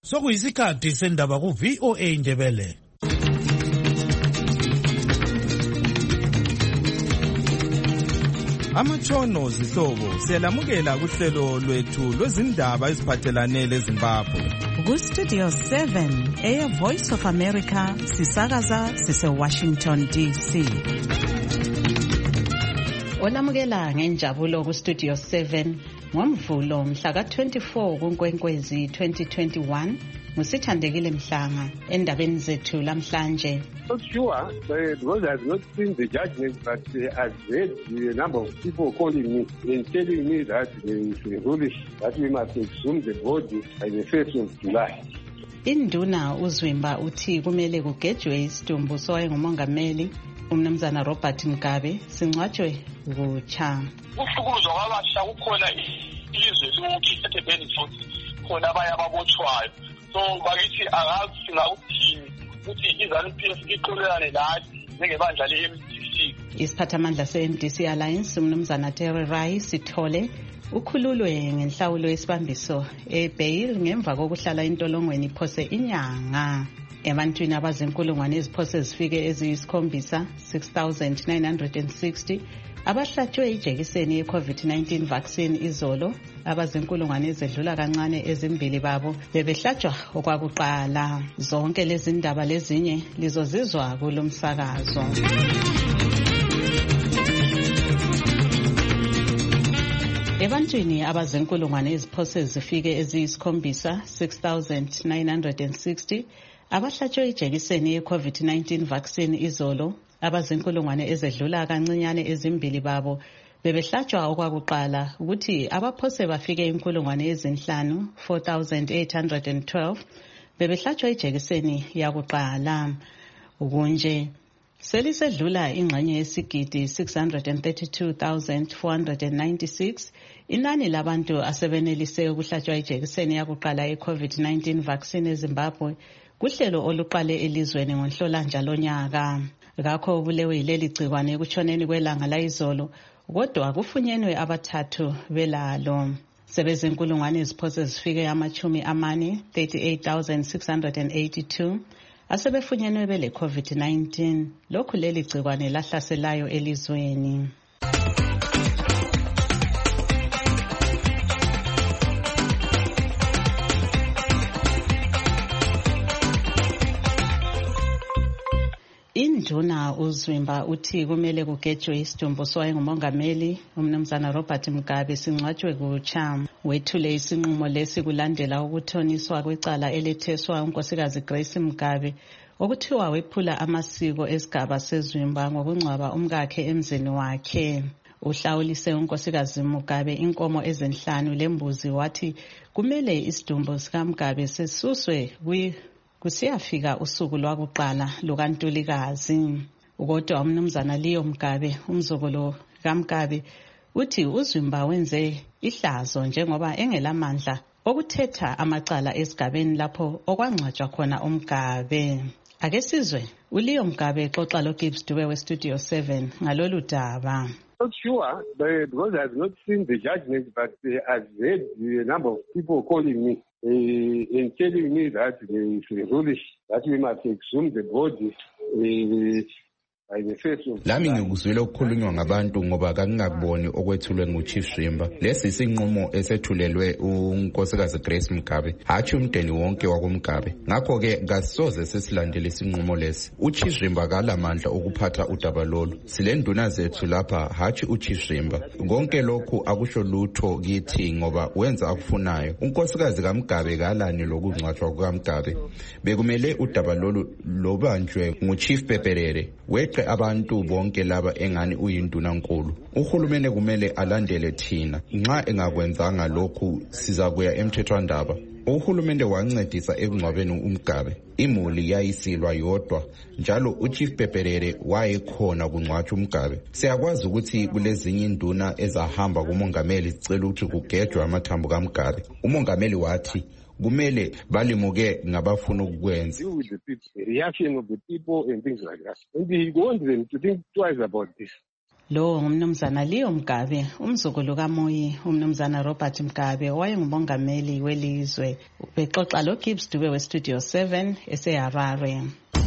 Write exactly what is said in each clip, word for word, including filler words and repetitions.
Sokuyisikhathi sendaba ku V O A Ndebele. Amatshono zihlobo siyalamukela kuhlelo lwethu lwezindaba eziphathelane leZimbabwe. Ku Studio seven Air Voice of America sisakaza sise Washington D C. Olamukela ngenjabulo ku Studio seven ngomvulo mhla ka twenty-four kuNkwenkwezi twenty twenty-one. Musithandekile Mhlanga endabeni zethu lamhlanje. Not sure, because I have not seen the judgment, but uh, I've heard the number of people calling me and telling me that it's foolish, that we must exhume the body by the first of July. Induna uZwimba uthi kumele kugejwe isidumbu sowaye ngumongameli umnumzana Robert Mugabe singcwatshwe kucha. Ukuhlukuzwa kwabasha kukhona ilizwe lonke eThekwini khona abanye ababotshwayo. So bakithi akazi singawuthini ukuthi iZANU-P F iqolelane lathi njengebandla le-M D C. Isiphathamandla se-M D C Alliance umnumzana Terry Rai Sithole ukhululwe ngenhlawulo yesibambiso ebail ngemva kokuhlala intolongweni iphose inyanga. Ebantwini abazinkulungwane eziphose zifike eziyisikhombisa six thousand nine hundred sixty abahlatshwe ijekiseni ye-COVID nineteen vaccine izolo, abazinkulungwane ezedlula kancane ezimbili babo bebehlatshwa okwakuqala. Zonke lezi ndaba lezinye lizozizwa kulo msakazo. Ebantwini abazinkulungwane eziphose zifike eziyisikhombisa six thousand nine hundred sixty abahlatshwe ijekiseni ye-COVID nineteen vaccine izolo, abazinkulungwane ezedlula kancinyane ezimbili babo bebehlatshwa okwakuqala, ukuthi abaphose bafike inkulungwane ezinhlanu four thousand eight hundred twelve bebehlatshwa ijekiseni yakuqala. Ukunje selisedlula ingxenye yesigidi six hundred thirty-two thousand four hundred ninety-six inani labantu asebenelise ukuhlatshwa ijekiseni yakuqala ye-COVID nineteen vaccine eZimbabwe kuhlelo oluqale elizweni ngoNhlolanja lonyaka. Ngakho bulewe yileli gcikwane ekutshoneni kwelanga layizolo, kodwa kufunyenwe abathathu belalo. Sebezinkulungwane eziphose zifike amachumi amane thirty-eight thousand six hundred eighty-two asebefunyenwe bele COVID nineteen. Lokhu leli gcikwane lahlaselayo elizweni. Induna uZwimba uthi kumele kugejwe isidumbu sowaye ngumongameli umnumzana Robert Mugabe singcwatshwe kucha. Wethule isinqumo lesi kulandela ukuthoniswa kwecala eletheswa unkosikazi Grace Mugabe okuthiwa wephula amasiko esigaba seZwimba ngokungcwaba umkakhe emzini wakhe. Uhlawulise unkosikazi Mugabe inkomo ezinhlanu lembuzi, wathi kumele isidumbu sikaMugabe sesuswe kwi kusiyafika usuku lwakuqala lukaNtulikazi. Kodwa umnumzana Leo Mugabe umzukulu kaMugabe uthi uZwimba wenze ihlazo njengoba engelamandla okuthetha amacala esigabeni lapho okwangcwatshwa khona uMugabe. Ake sizwe uLeo Mugabe xoxa loGibbs Dube we Studio seven ngalolu daba. Not sure, but because I have not seen the judgment, but uh, I've heard the number of people calling me uh, and telling me that it's foolish, that we must exhume the body uh, by the first of Lami ngikuzwile ukukhulunywa ngabantu ngoba kakungakuboni okwethulwe nguChief Zwimba. Lesi isinqumo esethulelwe unkosikazi Grace Mugabe, hathi umndeni wonke wakoMugabe. Ngakho ke kasoze sesilandele isinqumo lesi. uChief Zwimba kalamandla okuphatha udaba lolu. Silenduna zethu lapha, hathi uChief Zwimba. Konke lokhu akusho lutho kithi ngoba wenza akufunayo. Unkosikazi kaMugabe kalani lokungcwatshwa kukaMugabe. Bekumele udaba lolu lobanjwe nguChief Peperere. Weqe abantu bonke laba engani uyinduna nkulu. Uhulumene kumele alandele thina. Nxa engakwenzanga lokhu sizakuya emthethwandaba. Uhulumende wancedisa ekungcwabeni uMugabe. Imuli yayisilwa yodwa, njalo uChief Peperere wayekhona kungcwatshwa uMugabe. Siyakwazi ukuthi kulezinye induna ezahamba kumongameli sicela ukuthi kugejwe amathambo kaMugabe. Umongameli wathi kumele balimuke ngabafuna ukukwenza. The reaction of the people and things like that. And we want them to think twice about this. Lo ngumnumzana Leo Mgabe, umzukulu kaMoyi, umnumzana Robert Mgabe owayengumongameli welizwe. Bexoxa lo Gibbs Dube we Studio seven eseHarare.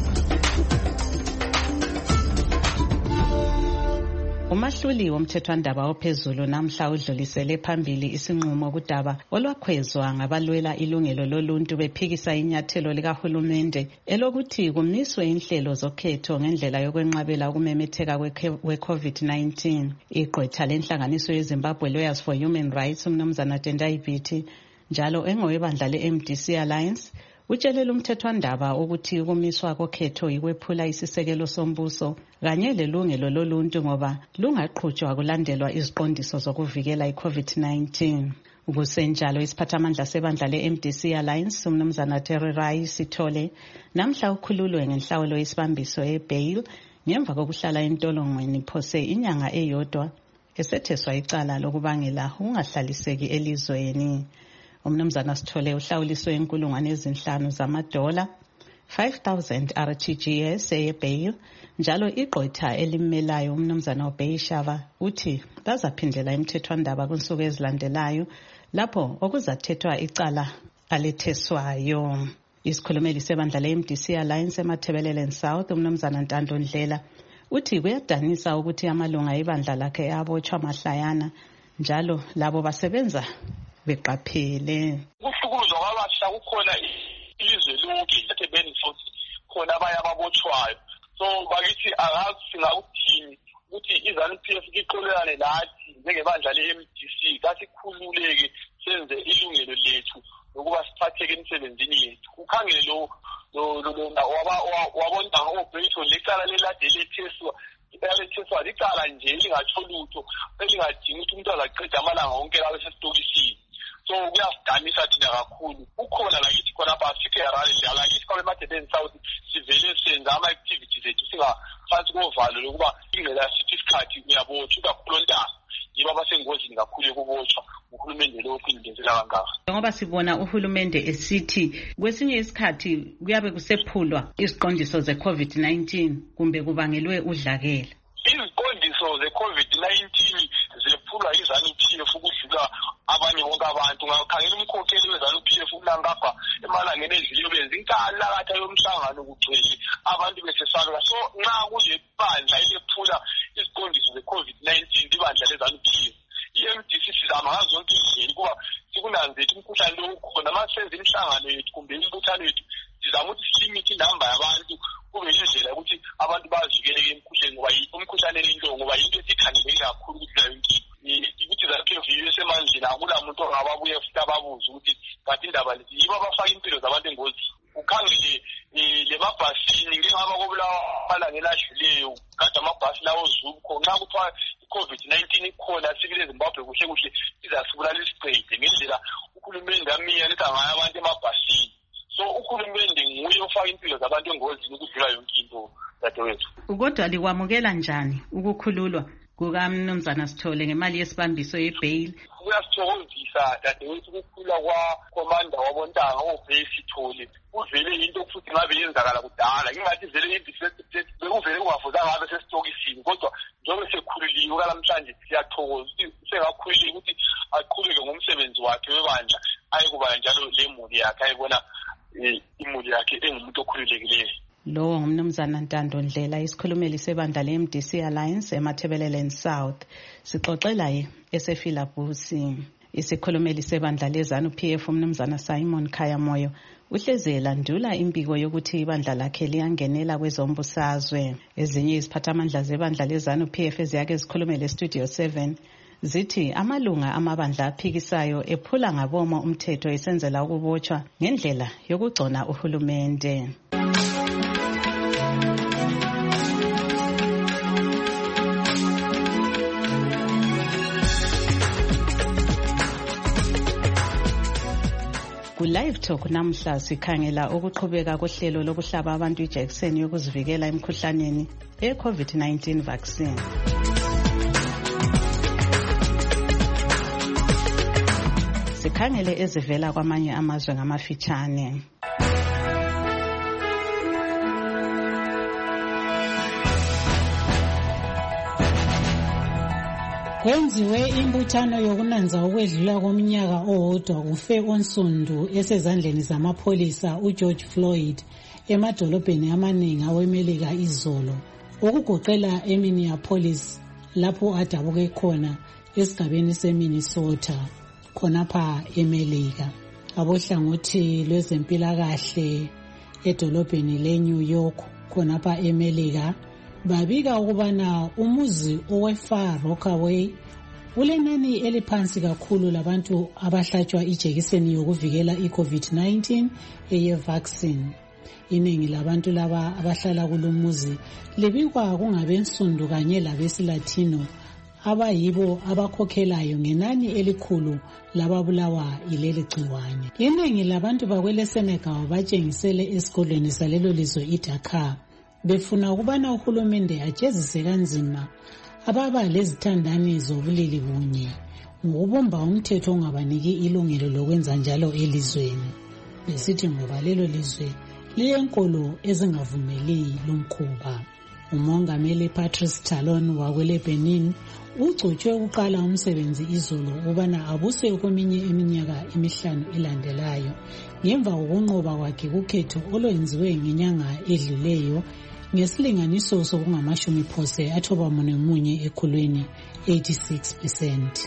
Umahluli womthethwandaba ophezulu namhla udlulisele phambili isinqumo kudaba olwakhwezwa ngabalwela ilungelo loluntu bephikisa inyathelo likahulumende elokuthi kumiswe inhlelo zokhetho ngendlela yokwenqabela ukumemetheka kwe-COVID nineteen. Igqwetha lenhlanganiso yeZimbabwe Lawyers for Human Rights umnumzana Tendai Biti njalo engowebandla le-M D C Alliance utshelela umthethwandaba ukuthi ukumiswa kokhetho yikwephula isisekelo sombuso kanye lelungelo loluntu ngoba lungaqhutshwa kulandelwa iziqondiso zokuvikela i-COVID nineteen. Ukusenjalo isiphathamandla sebandla le-M D C Alliance umnumzana Terry Rai Sithole namhla ukhululwe ngenhlawulo yesibambiso e-bail ngemva kokuhlala entolongweni phose inyanga eyodwa esetheswa icala lokubangela ungahlaliseki elizweni. Umnumzana Sithole uhlawuliswe inkulungwane ezinhlanu zamadola five thousand R T G S eyebail njalo igqwetha elimelayo umnumzana uBeyishava uthi bazaphindela emthethwandaba kunsuku ezilandelayo lapho okuzathethwa icala aletheswayo. Isikhulumeli sebandla le-M D C Alliance eMathebelele South umnumzana Ntando Ndlela uthi kuyadanisa ukuthi amalunga ebandla lakhe abotshwa mahlayana njalo labo basebenza beqaphele. Ukuhlukuzwa kwabasha kukhona ilizwe lonke eThekwini futhi khona abanye ababotshwayo. So bakithi akazi singakuthini ukuthi iZANU-P F iqolelane nathi njengebandla le-M D C kasikhululeke senze ilungelo lethu nokuba siphatheke emsebenzini yethu. Ukhangele lo lo lo wabona ngoBrito lecala leladele theswa eletheswa licala nje lingatsho lutho elingadingi ukuthi umuntu azaqeda amalanga wonke labe sesitokisini. So kuyasidanisa thina kakhulu. Ukhona lakithi khona apha sike Harare lakithi kwabe eMathebelele South sivele senza ama-activities ethu singaphansi kovalo lokuba ingela sithi isikhathi uyabotshwa kakhulu ntanga yiba basengozini kakhulu yokubotshwa uhulumende lo ophindezela kangaka. Ngoba sibona uhulumende esithi kwesinye isikhathi kuyabe kusephulwa iziqondiso ze-COVID nineteen kumbe kubangelwe udlakela. Iziqondiso ze-COVID nineteen zephulwa iZANU-P F ukudlula abanye bonke abantu. Ngakhangela umkhokheli weZANU-P F uLangapha emalangeni edlule benza inkalakatha yomhlangano kugcwele abantu besesala. So nxa kule bandla elephula iziqondiso ze-COVID nineteen ibandla leZANU-P F i-M D C sizama ngazo zonke indlela ukuba sikunanzethe umkhuhlane lo ukhona. Masenza imihlangano yethu kumbe imbuthano yethu sizama ukuthi silimite inamba yabantu kube indlela ukuthi abantu bazivikeleke emkhuhlaneni ngoba umkhuhlane lo ngoba yinto esikhangeleke kakhulu ukudlula yonke ukuthi iZANU-P F isemandleni akula muntu ongababuye futhi ababuze ukuthi kanti indaba lezi yibo abafaka impilo zabantu engozini. Ukhangele le mabhasini ngengaba kobulawa amalanga eladluleyo kade amabhasi lawo zupho nxa kuthiwa i-COVID nineteen ikhona sibile eZimbabwe kuhle kuhle izasibulala isiqede ngendlela uhulumende amiyalisa ngayo abantu emabhasini. So uhulumende nguye ofaka impilo zabantu engozini ukudlula yonke into dadewethu. Kodwa likwamukela njani ukukhululwa kukaMnumzana Sithole ngemali yesibambiso ye-bail? Kuyasithokozisa dadewethu ukukhululwa kwakomanda wabontanga oBey Sithole. Kuvele into futhi ngabe yenzakala kudala ingathi vele into bekuvele kungafuzanga ngabe sesitokisini kodwa njengoba sekhululiwe kalamhlanje siyathokoza sengakhululeka ukuthi aqhubeke ngomsebenzi wakhe webandla ayekuba njalo le muli yakhe ayibona imuli yakhe engumuntu okhululekileyo. Lowo ngumnumzana Ntando Ndlela isikhulumeli sebandla le-M D C Alliance eMathebelele South sixoxela ye esefilabusi. Isikhulumeli sebandla leZANU-P F umnumzana Simon Khayamoyo uhlezela ndula impiko yokuthi ibandla lakhe liyangenela kwezombusazwe. Ezinye iziphathamandla zebandla leZANU-P F eziyake zikhulumele Studio seven zithi amalunga amabandla aphikisayo ephula ngabomo umthetho esenzela ukubotshwa ngendlela yokugcona uhulumende. Ku-Live Talk namhla sikhangela ukuqhubeka kohlelo lokuhlaba abantu ijekiseni yokuzivikela emkhuhlaneni e-COVID nineteen vaccine. Sikhangele ezivela kwamanye amazwe ngamafitshane. Kwenziwe imbuthano yokunanza ukwedlula komnyaka owodwa kufe onsundu esezandleni zamapholisa uGeorge Floyd emadolobheni amaningi aweMelika izolo, okugoqela eMinneapolis lapho adabuke khona esigabeni seMinnesota khonapha eMelika. Abohlangothi lwezempilakahle edolobheni leNew York khonapha eMelika babika ukubana umuzi oweFar Rockaway ulenani eliphansi kakhulu labantu abahlatshwa ijekiseni yokuvikela iCovid nineteen eye-vaccine. Iningi labantu laba abahlala kulumuzi libikwa kungabensundu kanye labesilatino abayibo abakhokhelayo ngenani elikhulu lababulawa yileli gciwane. Iningi labantu bakwele Senegal batshengisele esikolweni salelo lizwe iDakar befuna ukubana uhulumende ajezise kanzima ababa lezithandani zobulili bunye ngokubumba umthetho ongabaniki ilungelo lokwenza njalo elizweni, besithi ngoba lelo lizwe lilenkolo ezingavumeli lumkhuba. Umongameli Patrice Talon wakwele Benin ugcotshwe ukuqala umsebenzi izolo ubana abuse kweminye iminyaka emihlanu elandelayo ngemva kokunqoba kwakhe kukhetho olwenziwe ngenyanga edluleyo ngesilinganiso sokungamashumi phose athoba mune munye ekhulwini eighty-six percent.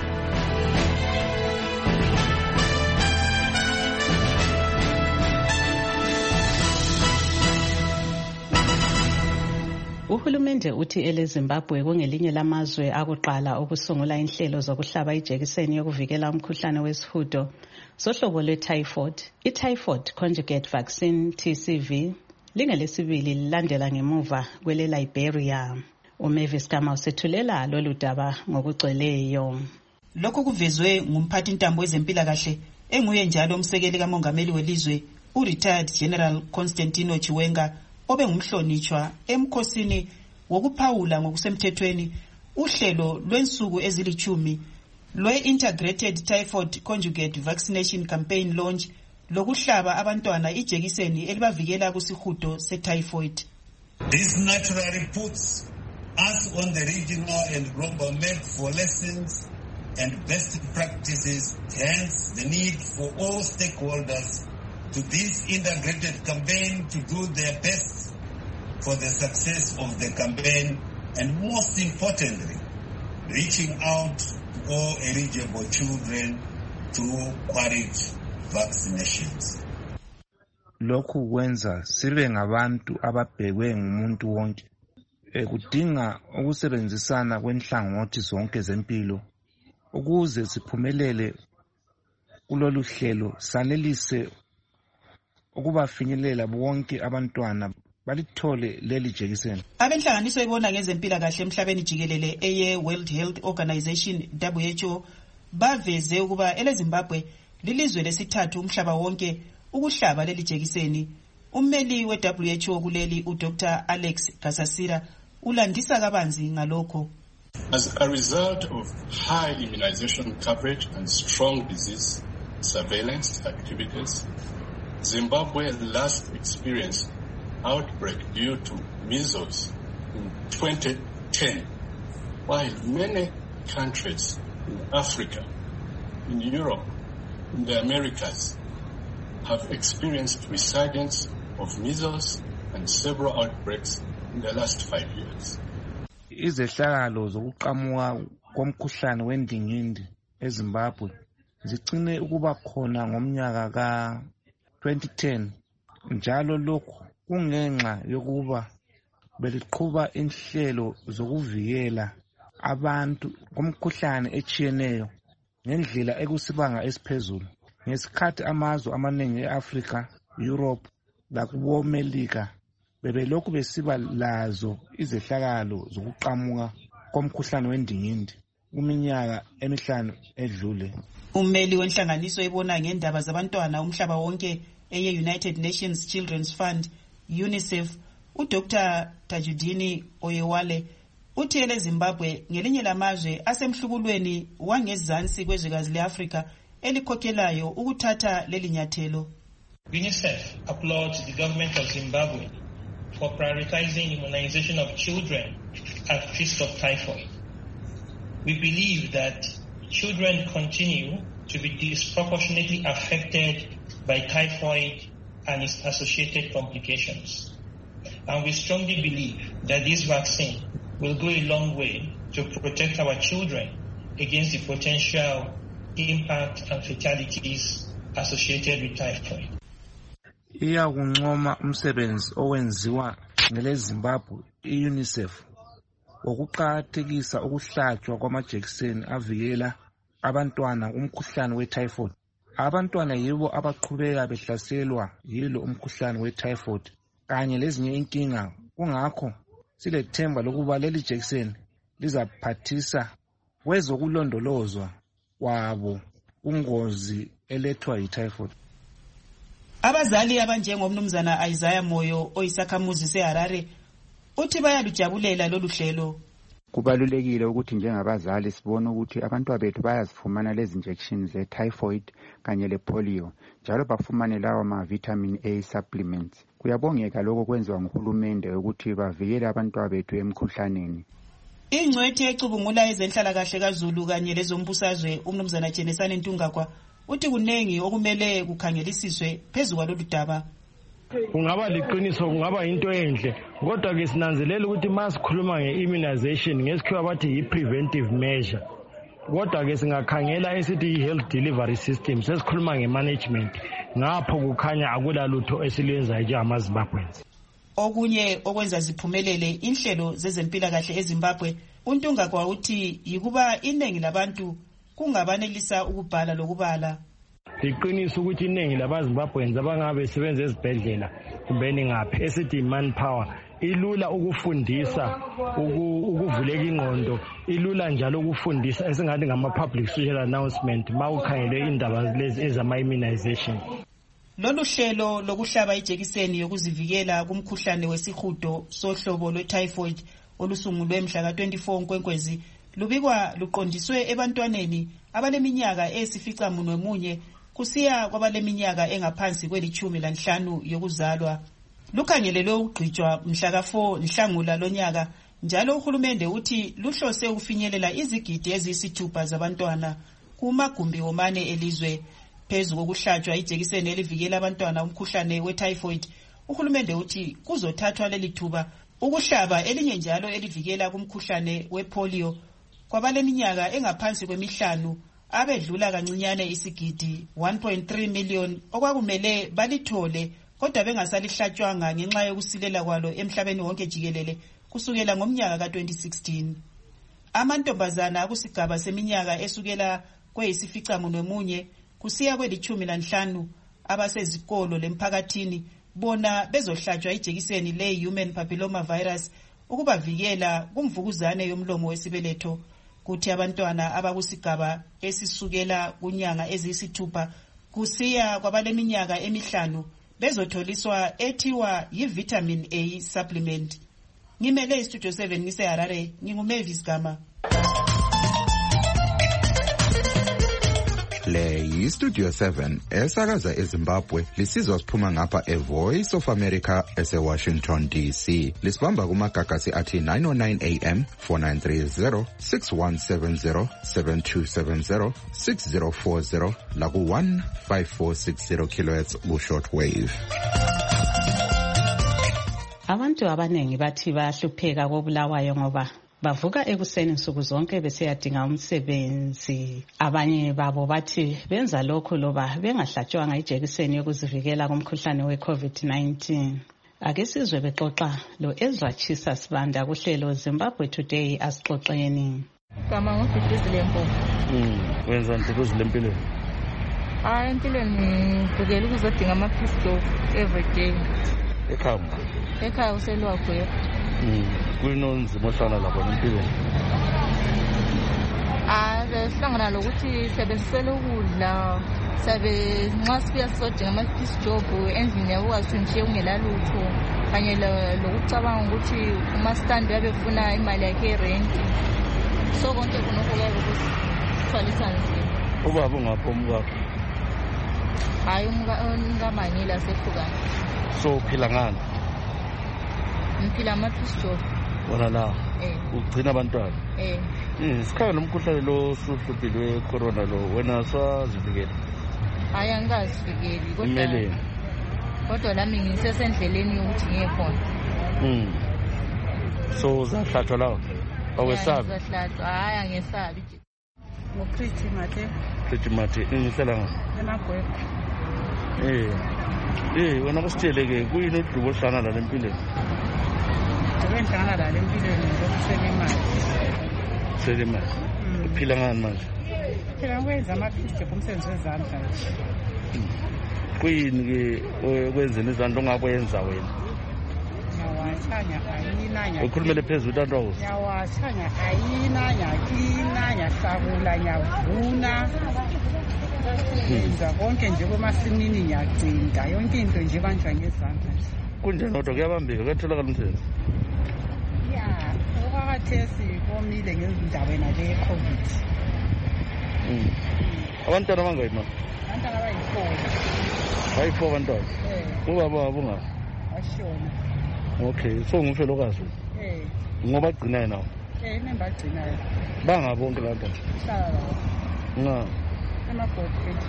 Uhulumende uthi eleZimbabwe kungelinye lamazwe akuqala ukusungula inhlelo zokuhlaba ijekiseni yokuvikela umkhuhlane wesihudo sohlobo lwe-typhoid. I-typhoid conjugate vaccine T C V lingelesibili lilandela ngemuva kwele Liberia. uMavis Kama usethulela lolu daba ngokugcweleyo. Lokho kuvezwe ngumphathi ntambo wezempilakahle enguye njalo umsekeli kamongameli welizwe u-retired General Constantino Chiwenga obengumhlonitshwa emkhosini wokuphawula ngokusemthethweni uhlelo lwensuku ezilichumi lwe-Integrated Typhoid Conjugate Vaccination Campaign launch lokuhlaba abantwana ijekiseni elibavikela kusihudo se-typhoid. This naturally puts us on the regional and global map for lessons and best practices, hence the need for all stakeholders to this integrated campaign to do their best for the success of the campaign and most importantly, reaching out to all eligible children to quality vaccinations. Lokhu kwenza sibe ngabantu ababhekwe ngumuntu wonke. Kudinga ukusebenzisana kwenhlangothi zonke zempilo ukuze siphumelele kulolu hlelo sanelise ukubafinyelela bonke abantwana balithole leli jekiseni. Abenhlanganiso ebona ngezempilakahle emhlabeni jikelele eye World Health Organization W H O baveze ukuba eleZimbabwe lilizwe lesithathu umhlaba wonke ukuhlaba leli jekiseni. Ummeli we-W H O kuleli uDr Alex Gasasira ulandisa kabanzi ngalokho. As a result of high immunization coverage and strong disease surveillance activities, Zimbabwe last experienced outbreak due to measles in twenty ten, while many countries in Africa, in Europe, in the Americas have experienced resurgence of measles and several outbreaks in the last five years. Izehlakalo zokuqhamuka komkhuhlane wendingindi eZimbabwe zicine ukuba khona ngomnyaka ka twenty ten, njalo lokhu kungenxa yokuba beliqhuba inhlelo zokuvikela abantu komkhuhlane echiyeneyo ngendlela ekusibanga esiphezulu. Ngesikhathi amazwe amaningi eAfrica, Europe lakubo Melika bebelokhu besiba lazo izehlakalo zokuqhamuka komkhuhlane wendingindi kuminyaka emihlanu edlule. Ummeli wenhlanganiso ebona ngendaba zabantwana umhlaba wonke eye United Nations Children's Fund UNICEF uDr Tajudini Oyewale uthi eleZimbabwe ngelinye lamazwe asemhlubulweni wangezansi kwezwekazi leAfrika elikhokhelayo ukuthatha leli nyathelo. UNICEF applauds the government of Zimbabwe for prioritizing immunization of children at risk of typhoid. we believe that children continue to be disproportionately affected by typhoid and its associated complications. And we strongly believe that this vaccine will go a long way to protect our children against the potential impact and fatalities associated with typhoid. Iyakuncoma umsebenzi owenziwa ngeleZimbabwe i-UNICEF wokuqakathekisa ukuhlatshwa kwamajekiseni avikela abantwana kumkhuhlane we-typhoid. Abantwana yibo abaqhubeka behlaselwa yilo umkhuhlane we-typhoid kanye lezinye inkinga. Kungakho silethemba lokuba leli jekiseni lizaphathisa kwezokulondolozwa kwabo kungozi elethwa yi-typhoid. Abazali abanjengomnumzana Isaiah Moyo oyisakhamuzi seHarare uthi bayalujabulela lolu hlelo. Kubalulekile ukuthi njengabazali sibone ukuthi abantwana bethu bayazifumana lezi injections ze typhoid kanye le polio njalo bafumane lawa ma vitamin A supplements. Kuyabongeka lokho kwenziwa nguhulumende ukuthi bavikele abantwana bethu emkhuhlaneni. Ingcwethi ecubungula ezenhlalakahle kaZulu kanye lezombusazwe umnumzana Jenesane Ntungagwa uthi kunengi okumele kukhangelisiswe phezulu kwalolu daba. Kungaba liqiniso kungaba into enhle kodwa ke sinanzelela ukuthi masikhuluma ngeimmunization ngesikhiwa bathi yi-preventive measure kodwa ke singakhangela esithi i-health delivery system sesikhuluma nge-management ngapho kukhanya akulalutho esilenzayo njengamaZimbabweans. Okunye okwenza ziphumelele inhlelo zezempilakahle eZimbabwe uNtungagwa uthi yikuba iningi labantu kungabanelisa ukubhala lokubala. Liqiniso ukuthi iningi labaZimbabweans abangabe besebenza ezibhedlela kumbeni ngaphi esithi manpower ilula ukufundisa ukuvuleka ingqondo ilula njalo ukufundisa esingathi ngama public social announcement mawukhangele indaba lezi ezama immunization. Lolu hlelo lokuhlaba ijekiseni yokuzivikela kumkhuhlane wesihudo sohlobo lwe-typhoid olusungulwe mhla ka twenty-four Nkwenkwezi lubikwa luqondiswe ebantwaneni abaleminyaka eyisificamunwe munye kusiya kwabaleminyaka engaphansi kwelitshumi lanhlanu yokuzalwa. Lukhangelelwe ukugqitshwa mhla ka four Nhlangula lonyaka njalo uhulumende uthi luhlose ukufinyelela izigidi eziyisithupha zabantwana kumagumbi womane elizwe. Phezu kokuhlatshwa ijekiseni elivikela abantwana umkhuhlane we-typhoid, uhulumende uthi kuzothathwa leli thuba ukuhlaba elinye njalo elivikela kumkhuhlane we-polio kwabaleminyaka engaphansi kwemihlanu abedlula kancinyane isigidi one point three million okwakumele balithole kodwa bengasalihlatshwanga ngenxa yokusilela kwalo emhlabeni wonke jikelele kusukela ngomnyaka ka twenty sixteen. Amantombazana kusigaba seminyaka esukela kweyisificamunwe munye kusiya kwelitshumi lanhlanu abasezikolo lemphakathini bona bezohlatshwa ijekiseni le-human papilloma virus ukubavikela kumvukuzane yomlomo wesibeletho. Kuthi abantwana abakusigaba esisukela kunyanga eziyisithupha kusiya kwabaleminyaka emihlanu bezotholiswa ethiwa yi-vitamin A supplement. Ngimele istudio seven ngiseHarare, nginguMavis Gama. Le yi-Studio seven esakaza eZimbabwe lisizwa siphuma ngapha eVoice of America ese-Washington D C. Lisibamba kumagagasi athi nine oh nine A M, four nine three zero, six one seven zero, seven two seven zero, six zero four zero laku one five four six zero kilohertz ku-short wave. Abantu abanengi bathi bayahlupheka koBulawayo ngoba bavuka ekuseni nsuku zonke besiyadinga umsebenzi. Abanye babo bathi benza lokho loba bengahlatshwanga ijekiseni yokuzivikela kumkhuhlane we-COVID nineteen. Ake sizwe bexoxa lo Ezra Chisa Sibanda kuhlelo Zimbabwe Today asixoxeni. Kama ngofifizile mpo. Mm, wenza nto empilweni. Ah, empilweni ngivukela ukuzodinga ama-pistol every day. Ekhamba. Ekhaya uselwa kuyo. Mm, kunonzima ohlala lapho empilweni. Ah, sihlangana lokuthi sebenzisela ukudla, sabe nxa sibuya sizodinga ama-piece job endlini yakwazi ukuthi ngishiye kungelalutho kanye lokucabanga ukuthi umastand uyabefuna imali yakhe yerenti. So konke khonokho kuyabe kusithwalisa nzima. Ubaba ungaphi umkakho? Hayi umkamanyela sehlukana. So uphila ngani? Ngiphila ama-piece job. wona la eh ugcina abantwana eh mm sikhaya nomkhuhlane lo suhluphile corona lo wena swazivikela hayi angikazivikeli kodwa imeleni kodwa lami ngisesendleleni yokuthi ngiye khona mm so uzahlatshwa lawo awesabi uzahlatshwa hayi angesabi ngoChristi Mathe Christi Mathe ingisela nga emagwebo eh eh wena kusitsheleke kuyini udlubo hlana la lempilweni Ngihlangana la lempilweni ngokusela imali. Sela imali. Uphila ngani manje? Phela ngwenza amaphiste kumsebenzi wezandla nje. Kuyini ke kwenzeni izandla ongakwenza wena? Ngiyawachanya ayina nya. Ukhulumele phezulu utantawo. Ngiyawachanya ayina nya kina nya hlakula nyavuna. Ngenza konke nje kwemasimini ngiyagcinda yonke into nje banjwa ngezandla nje. Kunjani kodwa kuyabambeka kuyatholakala umsebenzi? Ya, okwakathesi komile ngezindaweni le COVID. Mm. Abantwana bangayini manje? Abantwana bayi-four. Bayi-four abantwana? Eh. Ubaba wabo unga? Ashona. Okay, so ngumfelokazi. Eh. Ngoba agcinayo nawo? Eh, nembagcinayo. Bangabonke lapha? Hlala lawo. Nga. Emabhodi ethi.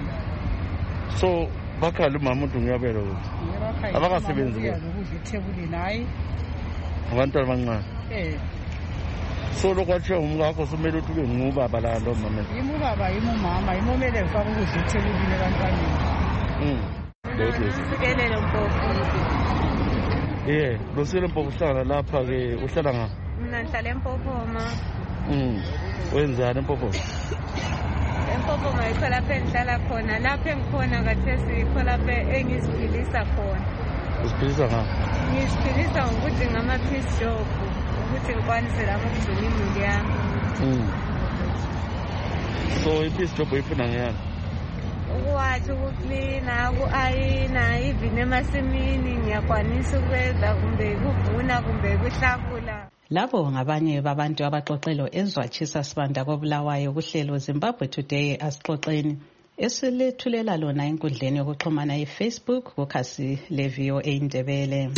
So bakhala umama umuntu ngiyabela ukuthi abakasebenzi ke ukudla ethebulini hayi abantwana abancane eh so lokwatshiwa umkakho somele ukuthi ube ngubaba la lo mama yimi ubaba yimi umama yimi omele ufake ukudla ethebulini ebantwaneni mm sikelele mpofu eh losile mpofu uhlala lapha ke uhlala nga mina ngihlala eMpopoma mm wenzani eMpopoma eMpopoma yikho lapho engihlala khona lapho engikhona kathesi yikho lapho engiziphilisa khona uziphilisa nga ngiziphilisa ngokuthi ngama-piece job ukuthi ngikwanise lapho ukugcina imuli yami mm so i-piece job uyifuna ngeyani ukuwatsha ukuklina uku-ayina even emasimini ngiyakwanisa ukwenza kumbe kuvuna kumbe kuhlakula. Labo ngabanye babantu abaxoxelo ezwatshisa sibanda koBulawayo kuhlelo Zimbabwe Today asixoxeni esilethulela lona enkundleni yokuxhumana eFacebook kukhasi le-V O A Indebele.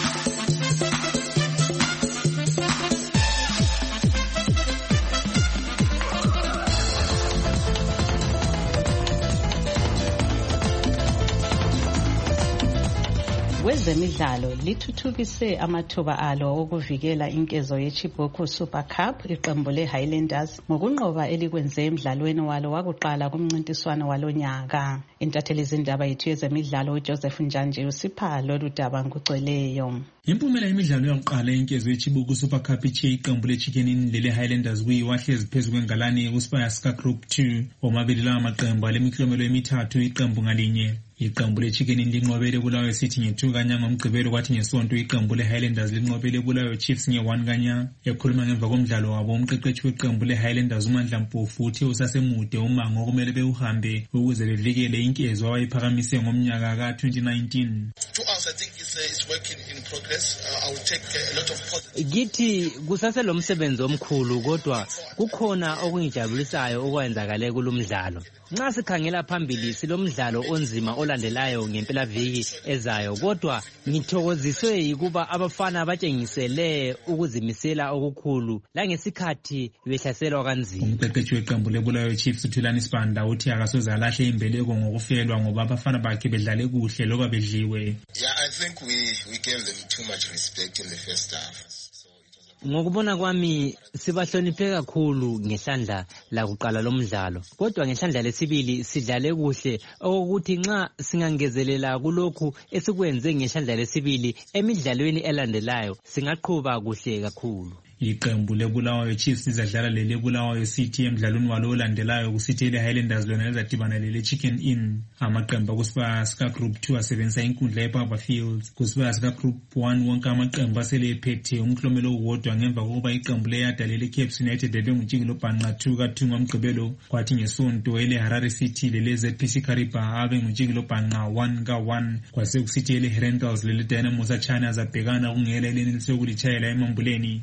Kwezemidlalo lithuthukise amathuba alo okuvikela inkezo yeChibok Super Cup iqembu leHighlanders ngokunqoba elikwenze emidlalweni walo wakuqala kumncintiswano walonyaka. Intatheli izindaba yethu yezemidlalo uJoseph Njanje usipha lolu daba ngugcweleyo. Impumela yemidlalo yokuqala inkezo yeChibok Super Cup ichiye iqembu leChicken Inn leHighlanders kuyiwahlezi phezulu kwengalane kuSpire Group two omabili lawa maqembu alemiklomelo emithathu iqembu ngalinye. Iqembu leChicken Inn linqobele Bulawayo City nge-two kanya ngomgqibelo kwathi ngesonto iqembu leHighlanders linqobele Bulawayo Chiefs nge-one kanya. Ekhuluma ngemva komdlalo wabo umqeqeshi weqembu leHighlanders uMandla Mpofu uthe usasemude umango okumele bewuhambe ukuze bevikele inkezo abayiphakamise ngomnyaka ka twenty nineteen. To us I think it's, uh, it's working in progress. Uh, I will take uh, a lot of positive. Githi kusase lo msebenzi omkhulu kodwa kukhona okungijabulisayo okwenzakale kulomdlalo. Nxa sikhangela phambili silomdlalo onzima olandelayo ngempela viki ezayo kodwa ngithokoziswe yikuba abafana batshengisele ukuzimisela okukhulu la ngesikhathi behlaselwa kanzima. Umqeqeshi weqembu leBulawayo Chiefs uThulani Sibanda uthi akasoze alahle imbeleko ngokufelwa ngoba abafana bakhe bedlale kuhle loba bedliwe. Yeah, I think we we gave them too much respect in the first half. Ngokubona kwami sibahloniphe kakhulu ngehlandla la kuqala lomdlalo kodwa ngehlandla lesibili sidlale kuhle okuthi nxa singangezelela kulokhu esikwenze ngehlandla lesibili emidlalweni elandelayo singaqhubeka kuhle kakhulu. Iqembu leBulawayo Chiefs izadlala leBulawayo City emidlalweni walo olandelayo kuCity leHighlanders lona lizadibana leChicken Inn. Amaqembu kuSpire Group two asebenzisa inkundla eBarber Fields. kuSpire Group one wonke amaqembu asele ephethe umklomelo owodwa ngemva kokuba iqembu leyada leCapes United libe ngutshikilo bhanqa two ka two ngomgqibelo kwathi ngesonto eleHarare City leleZ P C Kariba abe ngutshikilo bhanqa one ka one kwase kuCity leHerentals leleDynamos China zabhekana kungela elenelise ukulitshayela emambuleni. kuSpire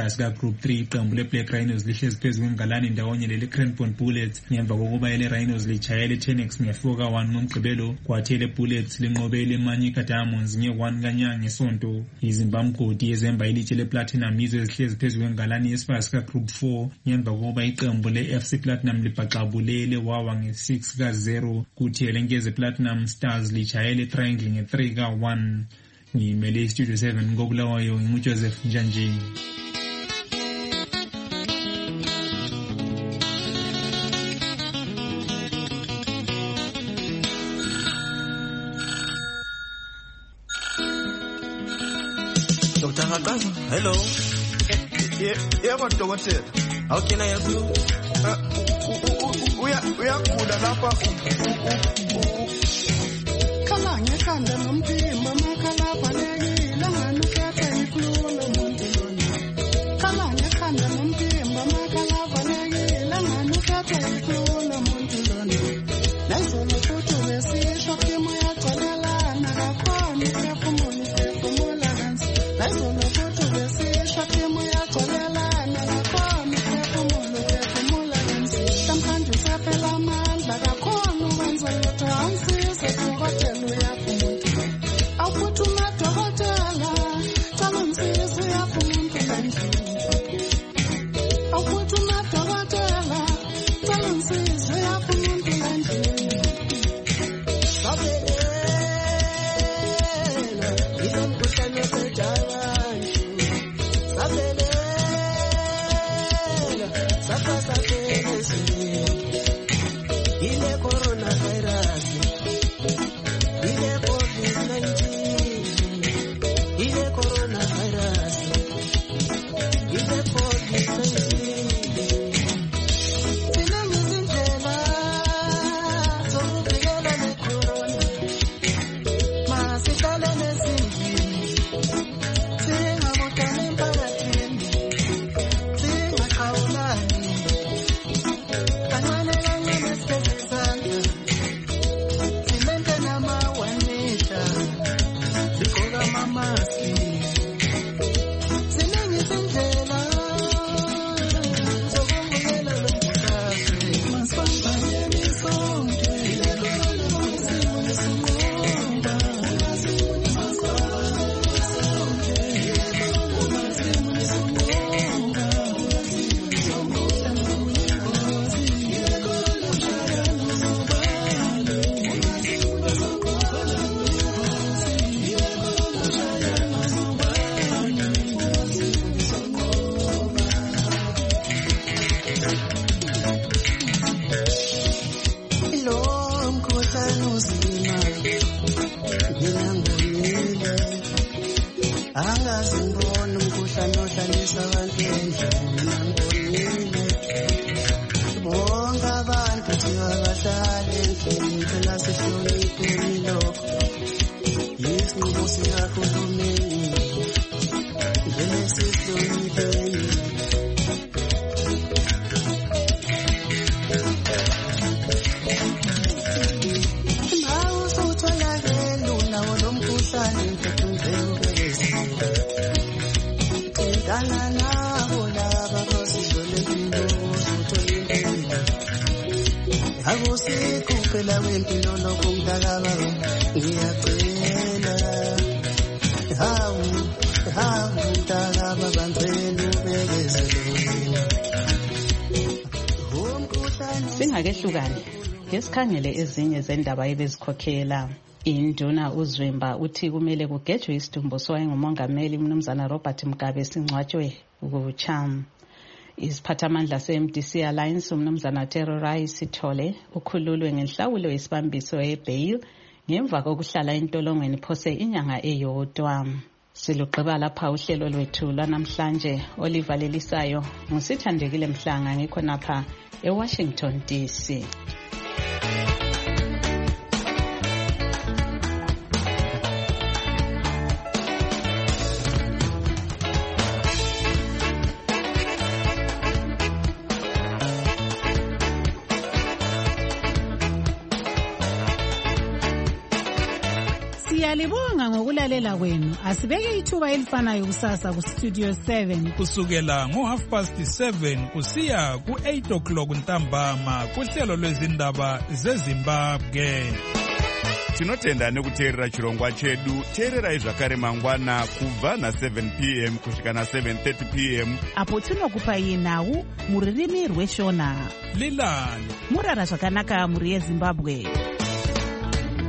isibaya sika group three iqembu le-Black Rhinos lihlezi phezu kwengalani ndawonye lele-Cranbourne Bullets ngemva kokuba ele-Rhinos litshayele Tenex nge-four ka one ngomgqibelo, kwathi ele-Bullets linqobe ele-Manyika Diamonds nge-one kanyanga ngesonto. Izimbamgodi yezemba ilitshe le-Platinum yizo ezihlezi phezu kwengalani yesibaya sika group four ngemva kokuba iqembu le-F C Platinum libhaqabulele wawa nge-six ka zero, kuthi elenkeze Platinum Stars litshayele Triangle nge-three ka one. Ngimele Studio seven ngobulawayo nginguJoseph Njanjini. Doctor Hakaza, hello. Yebo dokotela. How can I help you? Uya uyagula lapha. Khala ngekhanda nomphimbo makhala balekile ngani ukhetha ikhululo umuntu lona. Khala ngekhanda nomphimbo makhala balekile ngani ukhetha ikhululo umuntu lona. Nayizolo futhi besisho kimi yagcolelana kakhona iphefumulo iphefumula kansi. Nayizolo futhi besisho kimi yagcolelana kakhona iphefumulo iphefumula kansi. Sometimes usaphela amandla kakhona ukwenza lutho angisize dokotela uyaphuma. Awufuthi umadokotela cala ungisize uyaphuma endlini. Awufuthi umadokotela cala ungisize uyaphuma endlini. Sabelela ilo mkhuhlane osejabantu. Sabelela sapha saphelezini. Ile coronavirus, ile COVID nineteen, ile coronavirus, ile COVID nineteen. Zinengi izindlela zokuvikela le corona. Masihlale nezindlini, singabuthani emphakathini, singaqhawulani. Kancane kancane sigeze izandla, simente nama-one meter, sigqoke amamaski. Ziningi izindlela zokuvikela lo mkhuhlane. Masibambeni sonke, isimo lesinqoba. Masibambeni sonke, isimo lesinqoba. Lo mkhuhlane uzima, mina ngonile. Angazi ngibona umkhuhlane ohlalisa abantu endlini, mina ngonile. Bonke abantu thiwa bahlale endlini, phela sihlonipheni lokho. Yisinqumo sikahulumeni, vele sihlonipheni. Nawe usutholakele unawo lo mkhuhlane mfethu ubelezile. Thintana nabo laba bosizo lempilo uzuthola impilo. Akusikho kuphela kwempilo lokho mntakababa, ngiyacela. Hawu, hawu mntakababa ngicela ubekezele. Umkhuhlane Singakehlukani ngesikhangele ezinye zendaba ebezikhokhela. Induna uZwimba uthi kumele kugejwe isidumbu sowayengumongameli umnumzana Robert Mugabe singcwatshwe kuCham. Isiphathamandla se-M D C Alliance umnumzana Terorai Sithole ukhululwe ngenhlawulo yesibambiso ye-bail ngemva kokuhlala entolongweni phose inyanga eyodwa. Siluqeba lapha uhlelo lwethu lwanamhlanje olivalelisayo ngusithandekile Mhlanga ngikho napha eWashington D C. Siyalibonga ngokulalela kwenu. Asibeke ithuba elifanayo kusasa ku Studio seven kusukela ngo half past seven kusiya ku eight o'clock ntambama kuhlelo lwezindaba zeZimbabwe. Tinotenda nekuteerera chirongwa chedu. Teererai zvakare mangwana kubva na seven p m kusvika na seven thirty p m apo tinokupai nhau muririmi rweshona. Lilani murara zvakanaka muri yeZimbabwe.